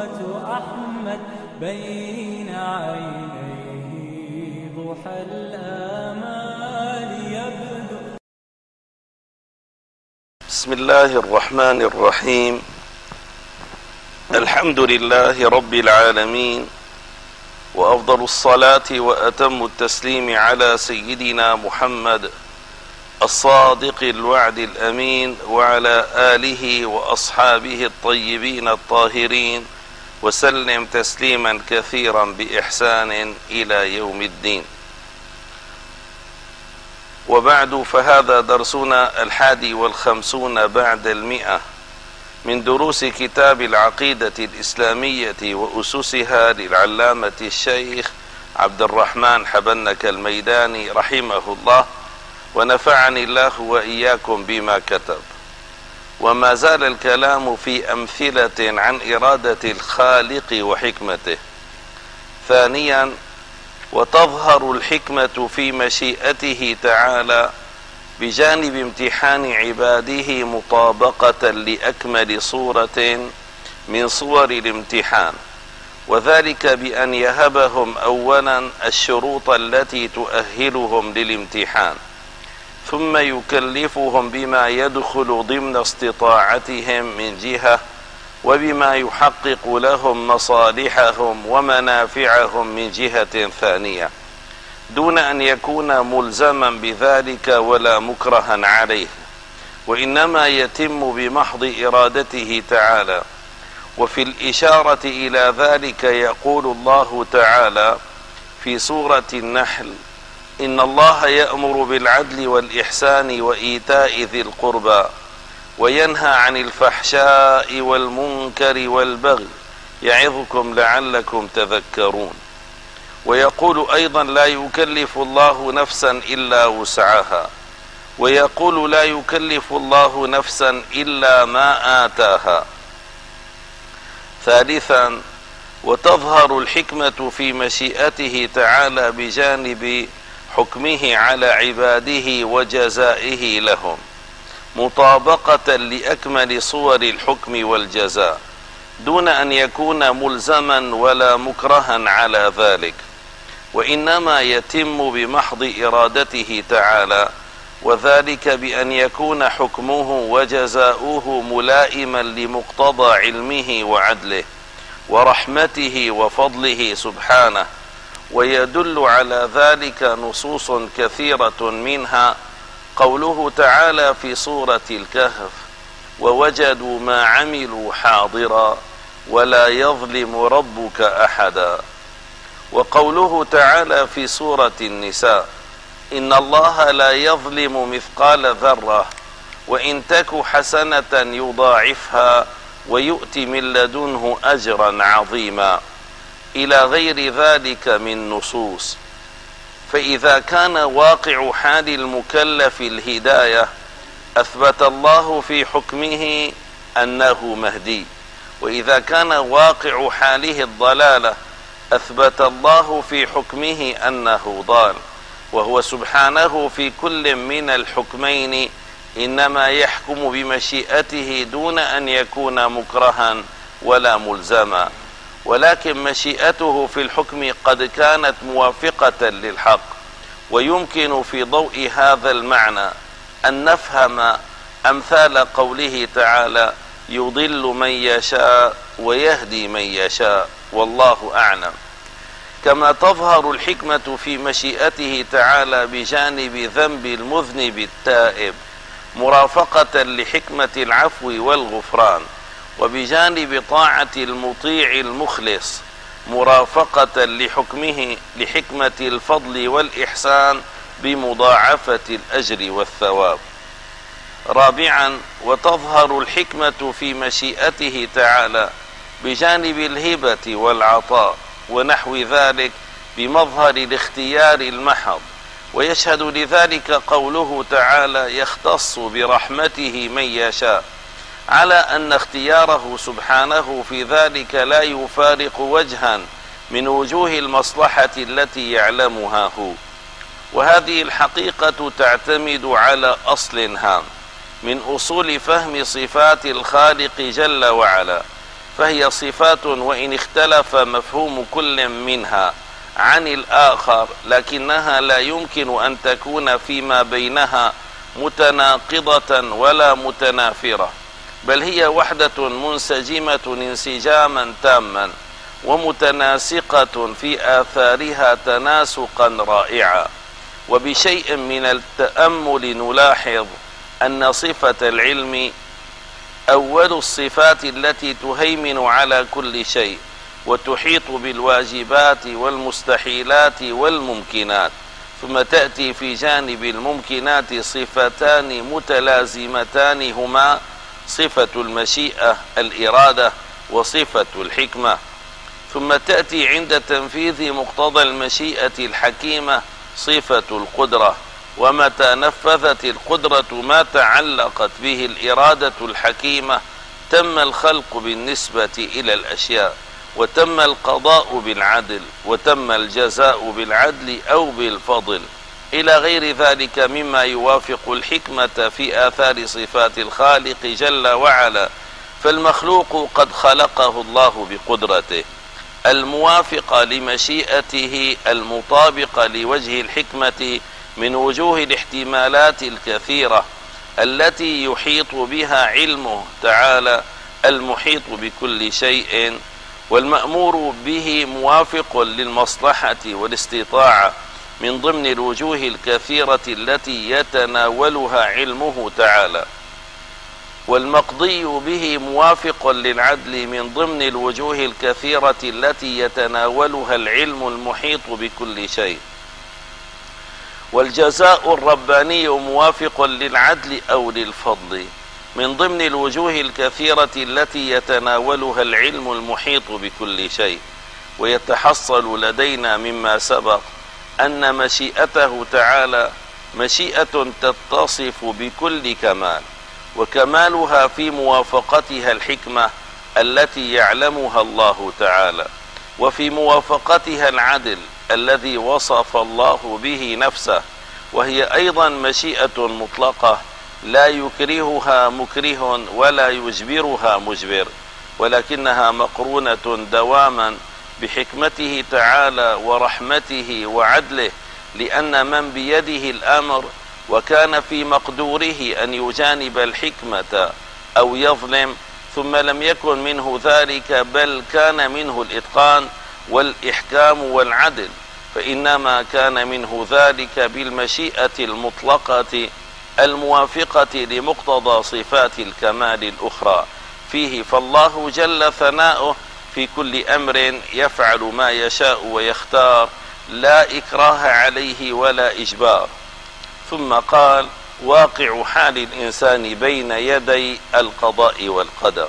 أحمد بين عينيه ضحى الآمال يبدو. بسم الله الرحمن الرحيم. الحمد لله رب العالمين، وأفضل الصلاة وأتم التسليم على سيدنا محمد الصادق الوعد الأمين، وعلى آله وأصحابه الطيبين الطاهرين، وسلم تسليما كثيرا بإحسان إلى يوم الدين. وبعد، فهذا درسنا 51 بعد 100 من دروس كتاب العقيدة الإسلامية وأسسها للعلامة الشيخ عبد الرحمن حبنك الميداني رحمه الله، ونفعني الله وإياكم بما كتب. وما زال الكلام في أمثلة عن إرادة الخالق وحكمته. ثانيا، وتظهر الحكمة في مشيئته تعالى بجانب امتحان عباده مطابقة لأكمل صورة من صور الامتحان، وذلك بأن يهبهم أولا الشروط التي تؤهلهم للامتحان، ثم يكلفهم بما يدخل ضمن استطاعتهم من جهة، وبما يحقق لهم مصالحهم ومنافعهم من جهة ثانية، دون أن يكون ملزما بذلك ولا مكرها عليه، وإنما يتم بمحض إرادته تعالى. وفي الإشارة إلى ذلك يقول الله تعالى في سورة النحل: إن الله يأمر بالعدل والإحسان وإيتاء ذي القربى وينهى عن الفحشاء والمنكر والبغي يعظكم لعلكم تذكرون. ويقول أيضا: لا يكلف الله نفسا إلا وسعها، ويقول: لا يكلف الله نفسا إلا ما آتاها. ثالثا، وتظهر الحكمة في مشيئته تعالى بجانب حكمه على عباده وجزائه لهم مطابقة لأكمل صور الحكم والجزاء، دون أن يكون ملزما ولا مكرها على ذلك، وإنما يتم بمحض إرادته تعالى، وذلك بأن يكون حكمه وجزاؤه ملائما لمقتضى علمه وعدله ورحمته وفضله سبحانه. ويدل على ذلك نصوص كثيرة، منها قوله تعالى في سورة الكهف: ووجدوا ما عملوا حاضرا ولا يظلم ربك أحدا. وقوله تعالى في سورة النساء: إن الله لا يظلم مثقال ذرة وإن تك حسنة يضاعفها ويؤت من لدنه أجرا عظيما، إلى غير ذلك من نصوص. فإذا كان واقع حال المكلف الهداية، أثبت الله في حكمه أنه مهدي، وإذا كان واقع حاله الضلالة، أثبت الله في حكمه أنه ضال. وهو سبحانه في كل من الحكمين إنما يحكم بمشيئته دون أن يكون مكرها ولا ملزما، ولكن مشيئته في الحكم قد كانت موافقة للحق. ويمكن في ضوء هذا المعنى أن نفهم أمثال قوله تعالى: يضل من يشاء ويهدي من يشاء، والله أعلم. كما تظهر الحكمة في مشيئته تعالى بجانب ذنب المذنب التائب مرافقة لحكمة العفو والغفران، وبجانب طاعة المطيع المخلص مرافقة لحكمة الفضل والإحسان بمضاعفة الأجر والثواب. رابعا، وتظهر الحكمة في مشيئته تعالى بجانب الهبة والعطاء ونحو ذلك بمظهر الاختيار المحض، ويشهد لذلك قوله تعالى: يختص برحمته من يشاء، على أن اختياره سبحانه في ذلك لا يفارق وجها من وجوه المصلحة التي يعلمها هو. وهذه الحقيقة تعتمد على أصل هام من أصول فهم صفات الخالق جل وعلا، فهي صفات وإن اختلف مفهوم كل منها عن الآخر، لكنها لا يمكن أن تكون فيما بينها متناقضة ولا متنافرة، بل هي وحدة منسجمة انسجاما تاما ومتناسقة في آثارها تناسقا رائعا. وبشيء من التأمل نلاحظ أن صفة العلم أول الصفات التي تهيمن على كل شيء وتحيط بالواجبات والمستحيلات والممكنات، ثم تأتي في جانب الممكنات صفتان متلازمتان هما صفة المشيئة الإرادة وصفة الحكمة، ثم تأتي عند تنفيذ مقتضى المشيئة الحكيمة صفة القدرة، ومتى نفذت القدرة ما تعلقت به الإرادة الحكيمة تم الخلق بالنسبة إلى الأشياء، وتم القضاء بالعدل، وتم الجزاء بالعدل أو بالفضل، إلى غير ذلك مما يوافق الحكمة في آثار صفات الخالق جل وعلا. فالمخلوق قد خلقه الله بقدرته الموافقة لمشيئته المطابقة لوجه الحكمة من وجوه الاحتمالات الكثيرة التي يحيط بها علمه تعالى المحيط بكل شيء، والمأمور به موافق للمصلحة والاستطاعة من ضمن الوجوه الكثيرة التي يتناولها علمه تعالى، والمقضي به موافق للعدل من ضمن الوجوه الكثيرة التي يتناولها العلم المحيط بكل شيء، والجزاء الرباني موافق للعدل أو للفضل من ضمن الوجوه الكثيرة التي يتناولها العلم المحيط بكل شيء. ويتحصل لدينا مما سبق أن مشيئته تعالى مشيئة تتصف بكل كمال، وكمالها في موافقتها الحكمة التي يعلمها الله تعالى، وفي موافقتها العدل الذي وصف الله به نفسه، وهي أيضا مشيئة مطلقة لا يكرهها مكره ولا يجبرها مجبر، ولكنها مقرونة دواما بحكمته تعالى ورحمته وعدله، لأن من بيده الأمر وكان في مقدوره أن يجانب الحكمة أو يظلم ثم لم يكن منه ذلك بل كان منه الإتقان والإحكام والعدل، فإنما كان منه ذلك بالمشيئة المطلقة الموافقة لمقتضى صفات الكمال الأخرى فيه. فالله جل ثناؤه في كل أمر يفعل ما يشاء ويختار، لا إكراه عليه ولا إجبار. ثم قال: واقع حال الإنسان بين يدي القضاء والقدر.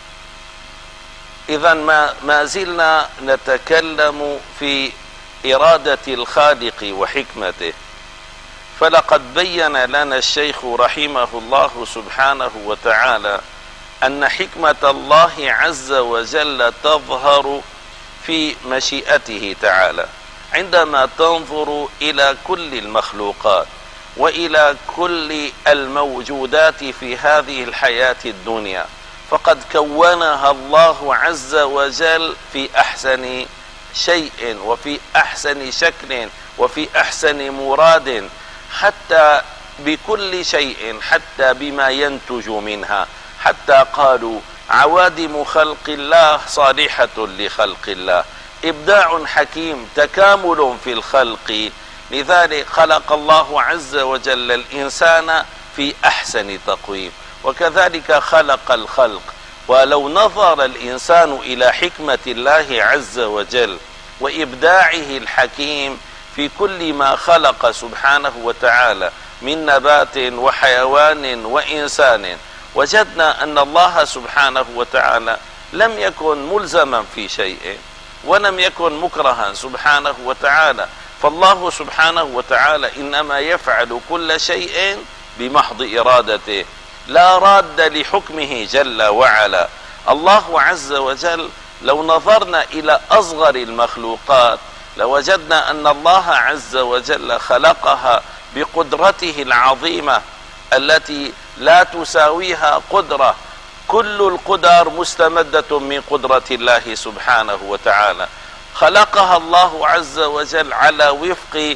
إذن ما زلنا نتكلم في إرادة الخالق وحكمته، فلقد بين لنا الشيخ رحمه الله سبحانه وتعالى أن حكمة الله عز وجل تظهر في مشيئته تعالى عندما تنظر إلى كل المخلوقات وإلى كل الموجودات في هذه الحياة الدنيا، فقد كونها الله عز وجل في أحسن شيء وفي أحسن شكل وفي أحسن مراد، حتى بكل شيء، حتى بما ينتج منها، حتى قالوا عوادم خلق الله صالحة لخلق الله، إبداع حكيم، تكامل في الخلق. لذلك خلق الله عز وجل الإنسان في أحسن تقويم، وكذلك خلق الخلق. ولو نظر الإنسان إلى حكمة الله عز وجل وإبداعه الحكيم في كل ما خلق سبحانه وتعالى من نبات وحيوان وإنسان، وجدنا أن الله سبحانه وتعالى لم يكن ملزما في شيء ولم يكن مكرها سبحانه وتعالى، فالله سبحانه وتعالى إنما يفعل كل شيء بمحض إرادته، لا راد لحكمه جل وعلا. الله عز وجل لو نظرنا إلى أصغر المخلوقات لوجدنا أن الله عز وجل خلقها بقدرته العظيمة التي لا تساويها قدرة كل القدر مستمدة من قدرة الله سبحانه وتعالى، خلقها الله عز وجل على وفق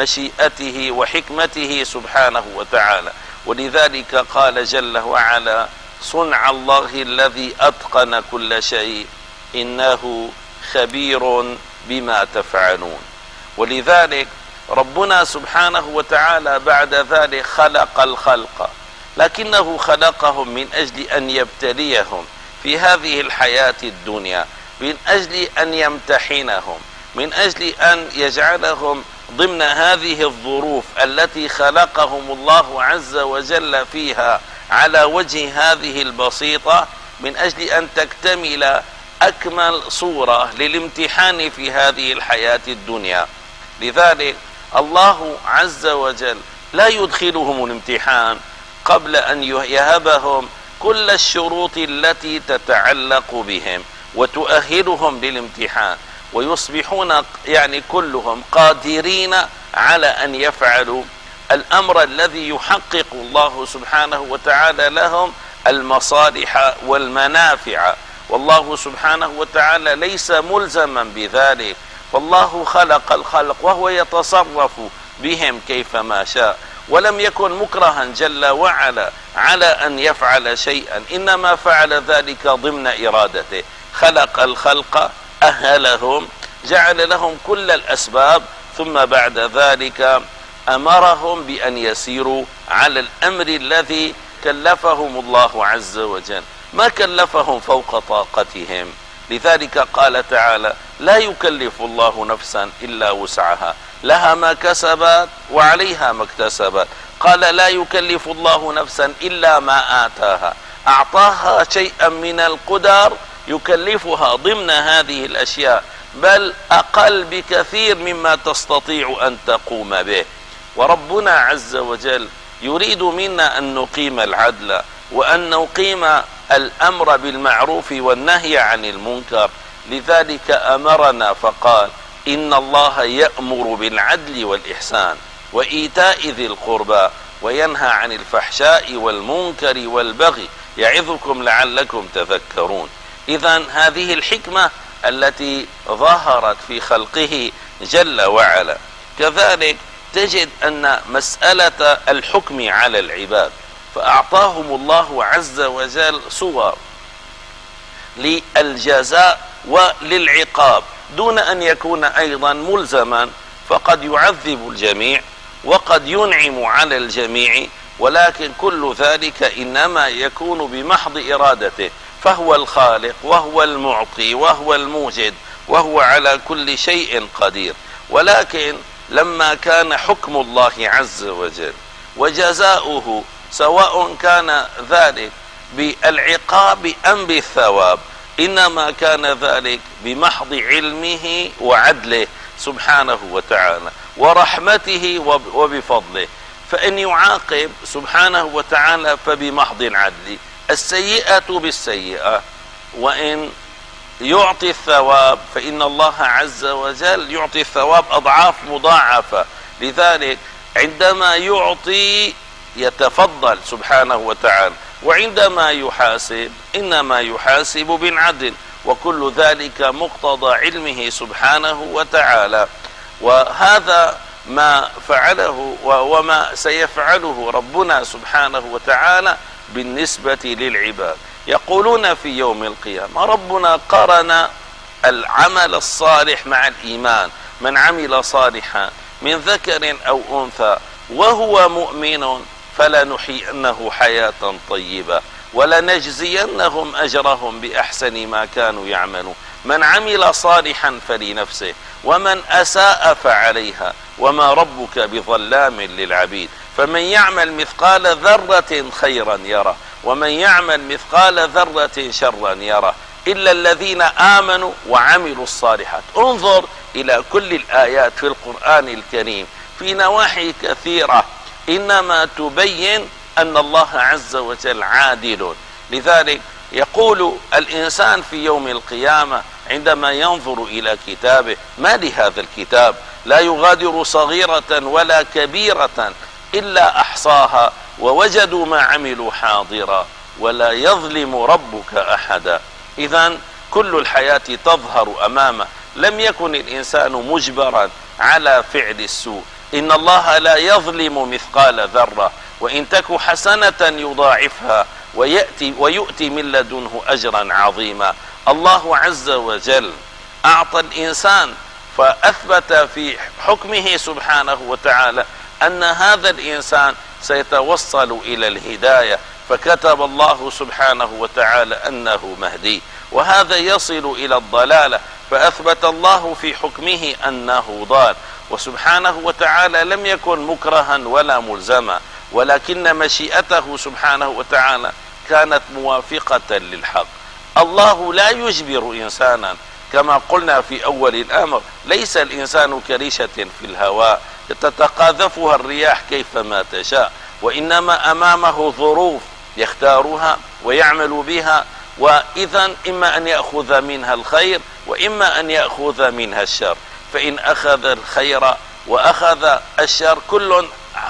مشيئته وحكمته سبحانه وتعالى. ولذلك قال جل وعلا: صنع الله الذي أتقن كل شيء إنه خبير بما تفعلون. ولذلك ربنا سبحانه وتعالى بعد ذلك خلق الخلق، لكنه خلقهم من أجل أن يبتليهم في هذه الحياة الدنيا، من أجل أن يمتحنهم، من أجل أن يجعلهم ضمن هذه الظروف التي خلقهم الله عز وجل فيها على وجه هذه البسيطة، من أجل أن تكتمل أكمل صورة للامتحان في هذه الحياة الدنيا. لذلك الله عز وجل لا يدخلهم الامتحان قبل أن يهبهم كل الشروط التي تتعلق بهم وتؤهلهم للامتحان، ويصبحون يعني كلهم قادرين على أن يفعلوا الأمر الذي يحقق الله سبحانه وتعالى لهم المصالح والمنافع. والله سبحانه وتعالى ليس ملزما بذلك، فالله خلق الخلق وهو يتصرف بهم كيفما شاء، ولم يكن مكرها جل وعلا على أن يفعل شيئا، إنما فعل ذلك ضمن إرادته. خلق الخلق، أهلهم، جعل لهم كل الأسباب، ثم بعد ذلك أمرهم بأن يسيروا على الأمر الذي كلفهم الله عز وجل، ما كلفهم فوق طاقتهم. لذلك قال تعالى: لا يكلف الله نفسا إلا وسعها، لها ما كسبت وعليها ما اكتسبت. قال: لا يكلف الله نفسا إلا ما آتاها، أعطاها شيئا من القدر يكلفها ضمن هذه الأشياء، بل أقل بكثير مما تستطيع أن تقوم به. وربنا عز وجل يريد منا أن نقيم العدل، وأن نقيم الأمر بالمعروف والنهي عن المنكر. لذلك أمرنا فقال: إن الله يأمر بالعدل والإحسان وإيتاء ذي القربى وينهى عن الفحشاء والمنكر والبغي يعظكم لعلكم تذكرون. إذن هذه الحكمة التي ظهرت في خلقه جل وعلا. كذلك تجد أن مسألة الحكم على العباد، فأعطاهم الله عز وجل صور للجزاء وللعقاب دون أن يكون أيضا ملزما، فقد يعذب الجميع وقد ينعم على الجميع، ولكن كل ذلك إنما يكون بمحض إرادته، فهو الخالق وهو المعطي وهو الموجد وهو على كل شيء قدير. ولكن لما كان حكم الله عز وجل وجزاؤه سواء كان ذلك بالعقاب أم بالثواب، إنما كان ذلك بمحض علمه وعدله سبحانه وتعالى ورحمته وبفضله. فإن يعاقب سبحانه وتعالى فبمحض العدل، السيئة بالسيئة، وإن يعطي الثواب فإن الله عز وجل يعطي الثواب أضعاف مضاعفة. لذلك عندما يعطي يتفضل سبحانه وتعالى، وعندما يحاسب إنما يحاسب بالعدل، وكل ذلك مقتضى علمه سبحانه وتعالى. وهذا ما فعله وما سيفعله ربنا سبحانه وتعالى بالنسبة للعباد. يقولون في يوم القيامة ربنا قرن العمل الصالح مع الإيمان: من عمل صالحا من ذكر أو أنثى وهو مؤمن فلنحيينه حياة طيبة ولنجزينهم أجرهم بأحسن ما كانوا يعملون. من عمل صالحا فلنفسه ومن أساء فعليها وما ربك بظلام للعبيد. فمن يعمل مثقال ذرة خيرا يره ومن يعمل مثقال ذرة شرا يره إلا الذين آمنوا وعملوا الصالحات. انظر إلى كل الآيات في القرآن الكريم في نواحي كثيرة إنما تبين أن الله عز وجل عادل. لذلك يقول الإنسان في يوم القيامة عندما ينظر إلى كتابه: ما لهذا الكتاب لا يغادر صغيرة ولا كبيرة إلا أحصاها ووجدوا ما عملوا حاضرا ولا يظلم ربك أحدا. إذن كل الحياة تظهر أمامه، لم يكن الإنسان مجبرا على فعل السوء. إن الله لا يظلم مثقال ذرة، وإن تك حسنة يضاعفها ويؤتي من لدنه أجرا عظيما. الله عز وجل أعطى الإنسان فأثبت في حكمه سبحانه وتعالى أن هذا الإنسان سيتوصل إلى الهداية، فكتب الله سبحانه وتعالى أنه مهدي، وهذا يصل إلى الضلالة، فأثبت الله في حكمه أنه ضال. وسبحانه وتعالى لم يكن مكرها ولا ملزما، ولكن مشيئته سبحانه وتعالى كانت موافقة للحق. الله لا يجبر إنسانا، كما قلنا في أول الأمر ليس الإنسان كريشة في الهواء تتقاذفها الرياح كيفما تشاء، وإنما أمامه ظروف يختارها ويعمل بها، وإذا إما أن يأخذ منها الخير وإما أن يأخذ منها الشر، فإن أخذ الخير وأخذ الشر كل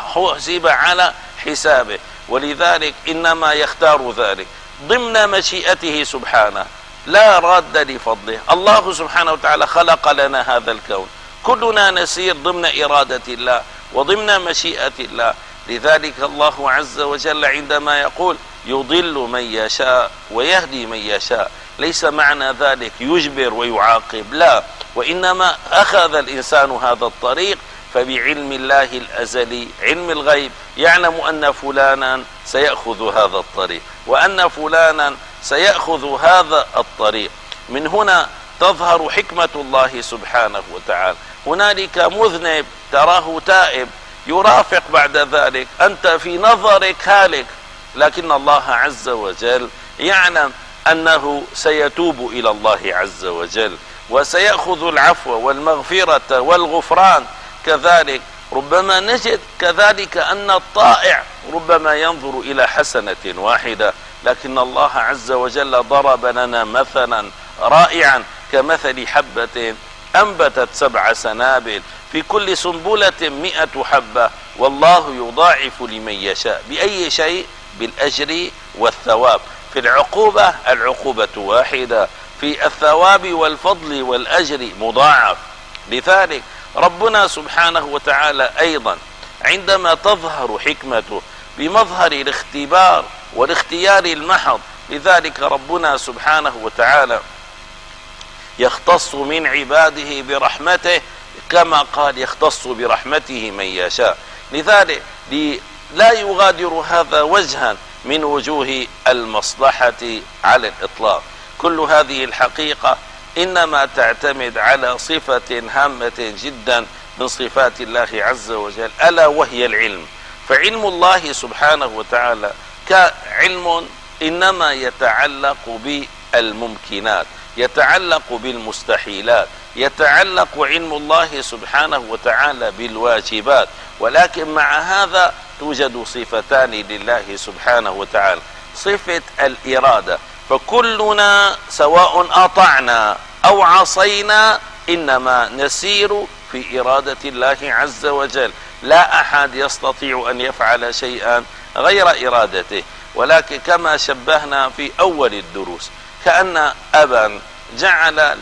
حسب على حسابه، ولذلك إنما يختار ذلك ضمن مشيئته سبحانه، لا راد لفضله. الله سبحانه وتعالى خلق لنا هذا الكون، كلنا نسير ضمن إرادة الله وضمن مشيئة الله. لذلك الله عز وجل عندما يقول يضل من يشاء ويهدي من يشاء، ليس معنى ذلك يجبر ويعاقب، لا، وإنما أخذ الإنسان هذا الطريق فبعلم الله الأزلي، علم الغيب، يعلم أن فلانا سيأخذ هذا الطريق وأن فلانا سيأخذ هذا الطريق. من هنا تظهر حكمة الله سبحانه وتعالى. هنالك مذنب تراه تائب يرافق بعد ذلك، أنت في نظرك هالك، لكن الله عز وجل يعلم أنه سيتوب إلى الله عز وجل وسيأخذ العفو والمغفرة والغفران. كذلك ربما نجد كذلك أن الطائع ربما ينظر إلى حسنة واحدة، لكن الله عز وجل ضرب لنا مثلا رائعا كمثل حبة أنبتت 7 سنابل في كل سنبلة 100 حبة، والله يضاعف لمن يشاء. بأي شيء؟ بالأجر والثواب. في العقوبة العقوبة واحدة، في الثواب والفضل والأجر مضاعف. لذلك ربنا سبحانه وتعالى أيضا عندما تظهر حكمته بمظهر الاختبار والاختيار المحض، لذلك ربنا سبحانه وتعالى يختص من عباده برحمته، كما قال يختص برحمته من يشاء. لذلك لا يغادر هذا وجها من وجوه المصلحة على الإطلاق. كل هذه الحقيقة إنما تعتمد على صفة هامة جدا من صفات الله عز وجل، ألا وهي العلم. فعلم الله سبحانه وتعالى كعلم إنما يتعلق بالممكنات، يتعلق بالمستحيلات، يتعلق علم الله سبحانه وتعالى بالواجبات، ولكن مع هذا توجد صفتان لله سبحانه وتعالى، صفة الإرادة، فكلنا سواء أطعنا أو عصينا إنما نسير في إرادة الله عز وجل. لا أحد يستطيع أن يفعل شيئا غير إرادته، ولكن كما شبهنا في أول الدروس كأن أبا جعل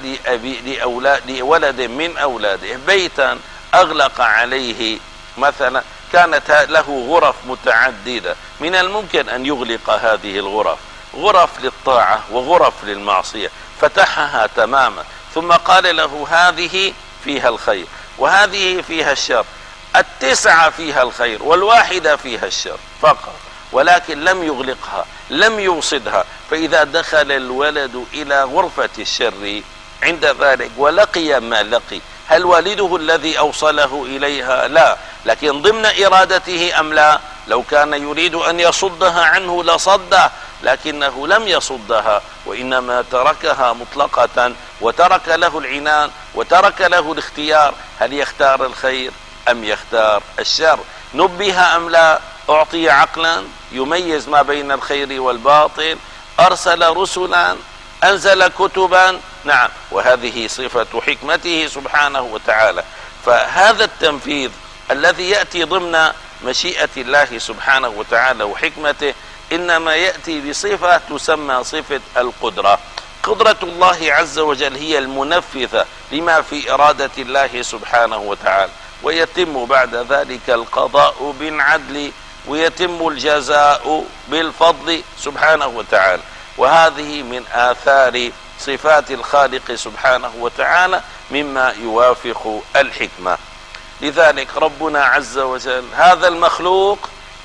لولد من أولاده بيتا أغلق عليه، مثلا كانت له غرف متعددة، من الممكن أن يغلق هذه الغرف، غرف للطاعة وغرف للمعصية، فتحها تماما، ثم قال له هذه فيها الخير وهذه فيها الشر، 9 فيها الخير والواحدة فيها الشر فقط، ولكن لم يغلقها، لم يوصدها. فإذا دخل الولد إلى غرفة الشر عند ذلك ولقي ما لقي، هل والده الذي أوصله إليها؟ لا، لكن ضمن إرادته أم لا؟ لو كان يريد أن يصدها عنه لصده، لكنه لم يصدها، وإنما تركها مطلقة، وترك له العنان وترك له الاختيار، هل يختار الخير أم يختار الشر؟ نبه أم لا؟ أعطي عقلا يميز ما بين الخير والباطل، أرسل رسلا، أنزل كتبا، نعم، وهذه صفة حكمته سبحانه وتعالى. فهذا التنفيذ الذي يأتي ضمن مشيئة الله سبحانه وتعالى وحكمته إنما يأتي بصفة تسمى صفة القدرة. قدرة الله عز وجل هي المنفذة لما في إرادة الله سبحانه وتعالى، ويتم بعد ذلك القضاء بالعدل، ويتم الجزاء بالفضل سبحانه وتعالى. وهذه من آثار صفات الخالق سبحانه وتعالى مما يوافق الحكمة. لذلك ربنا عز وجل هذا المخلوق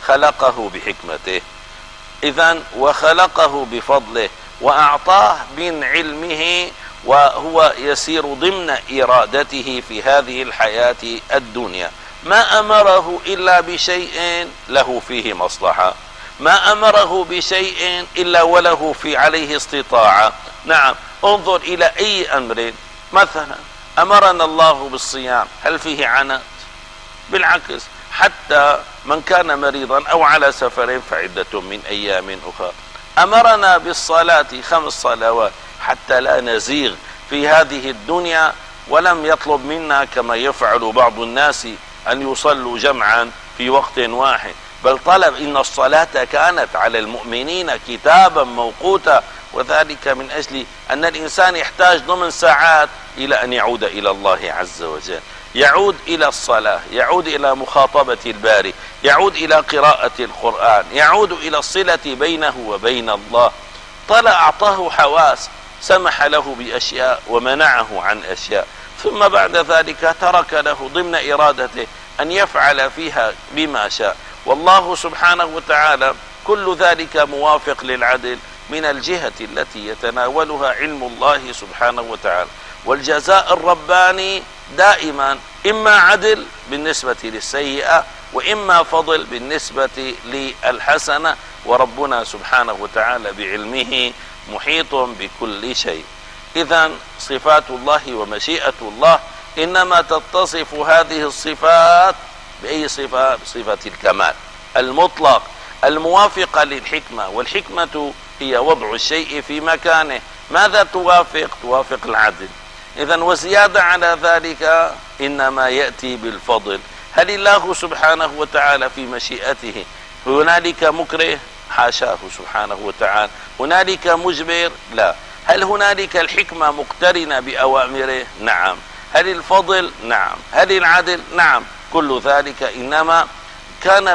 خلقه بحكمته، إذن وخلقه بفضله، وأعطاه من علمه، وهو يسير ضمن إرادته في هذه الحياة الدنيا. ما أمره إلا بشيء له فيه مصلحة، ما أمره بشيء إلا وله في عليه استطاعة. نعم، انظر إلى أي أمر، مثلا أمرنا الله بالصيام، هل فيه عنات؟ بالعكس، حتى من كان مريضا أو على سفر فعدة من أيام أخرى. أمرنا بالصلاة 5 صلوات حتى لا نزيغ في هذه الدنيا، ولم يطلب منا كما يفعل بعض الناس أن يصلوا جمعا في وقت واحد، بل طلب إن الصلاة كانت على المؤمنين كتابا موقوتا، وذلك من أجل أن الإنسان يحتاج ضمن ساعات إلى أن يعود إلى الله عز وجل، يعود إلى الصلاة، يعود إلى مخاطبة الباري، يعود إلى قراءة القرآن، يعود إلى الصلة بينه وبين الله. أعطاه حواس، سمح له بأشياء ومنعه عن أشياء، ثم بعد ذلك ترك له ضمن إرادته أن يفعل فيها بما شاء. والله سبحانه وتعالى كل ذلك موافق للعدل من الجهة التي يتناولها علم الله سبحانه وتعالى. والجزاء الرباني دائما إما عدل بالنسبة للسيئة، وإما فضل بالنسبة للحسنة، وربنا سبحانه وتعالى بعلمه محيط بكل شيء. إذن صفات الله ومشيئة الله إنما تتصف هذه الصفات بأي صفة؟ بصفة الكمال المطلق الموافقة للحكمة، والحكمة هي وضع الشيء في مكانه. ماذا توافق؟ توافق العدل. إذن وزيادة على ذلك إنما يأتي بالفضل. هل الله سبحانه وتعالى في مشيئته هنالك مكره؟ حاشاه سبحانه وتعالى. هنالك مجبر؟ لا. هل هنالك الحكمة مقترنة بأوامره؟ نعم. هل الفضل؟ نعم. هل العدل؟ نعم. كل ذلك إنما كان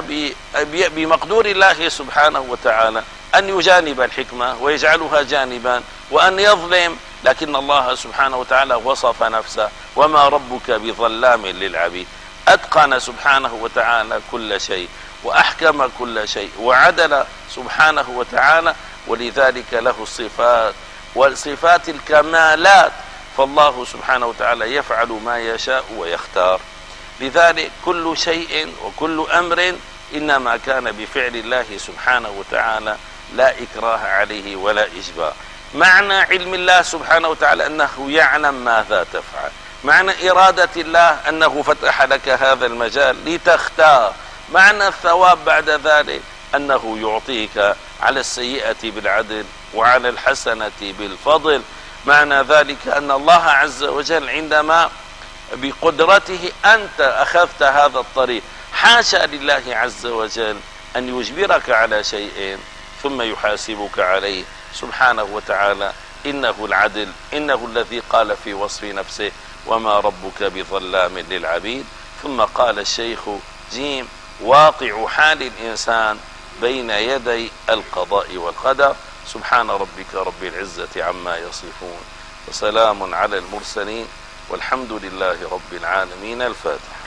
بمقدور الله سبحانه وتعالى أن يجانب الحكمة ويجعلها جانبا، وأن يظلم، لكن الله سبحانه وتعالى وصف نفسه وما ربك بظلام للعبيد. أتقن سبحانه وتعالى كل شيء، وأحكم كل شيء، وعدل سبحانه وتعالى، ولذلك له الصفات والصفات الكمالات. فالله سبحانه وتعالى يفعل ما يشاء ويختار. لذلك كل شيء وكل أمر إنما كان بفعل الله سبحانه وتعالى، لا إكراه عليه ولا إجبار. معنى علم الله سبحانه وتعالى أنه يعلم ماذا تفعل. معنى إرادة الله أنه فتح لك هذا المجال لتختار. معنى الثواب بعد ذلك أنه يعطيك على السيئة بالعدل وعلى الحسنة بالفضل. معنى ذلك أن الله عز وجل عندما بقدرته أنت أخذت هذا الطريق، حاشا لله عز وجل أن يجبرك على شيء ثم يحاسبك عليه سبحانه وتعالى. إنه العدل، إنه الذي قال في وصف نفسه وما ربك بظلام للعبيد. ثم قال الشيخ جيم: واقع حال الإنسان بين يدي القضاء والقدر. سبحان ربك رب العزة عما يصفون، وسلام على المرسلين، والحمد لله رب العالمين. الفاتحة.